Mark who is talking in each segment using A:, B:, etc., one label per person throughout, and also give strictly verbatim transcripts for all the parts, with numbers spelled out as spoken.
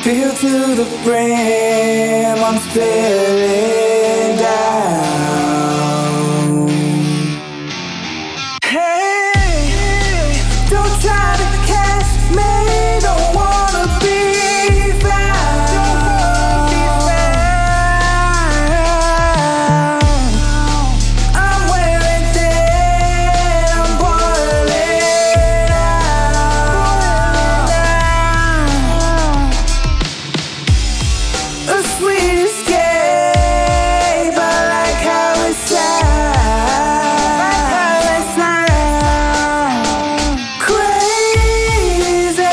A: Filled to the brim, I'm spilling down. Hey, don't try to catch me, don't wanna be found. I'm wearing thin, I'm boiling out. A sweet escape, I like how it sounds. Crazy,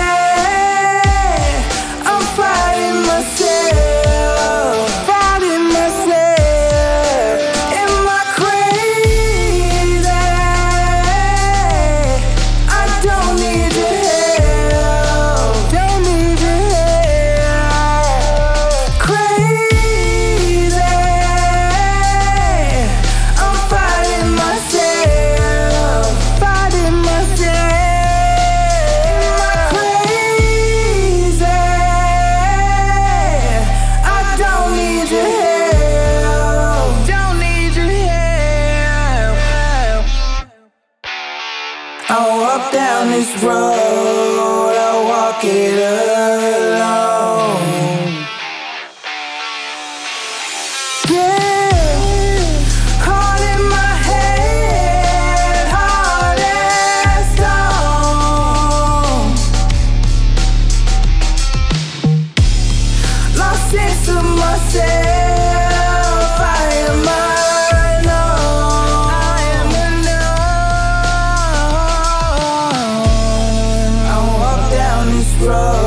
A: I'm fighting myself, fighting myself. Am I crazy? I don't need your help, don't need your help. Crazy, I'm fighting myself, fighting myself. Am I crazy? I don't need your help, don't need your help. I walk down this road, I walk it alone. Yeah, heart in my head, hard as stone. Lost sense of myself, I am alone. I am alone. I walk down this road.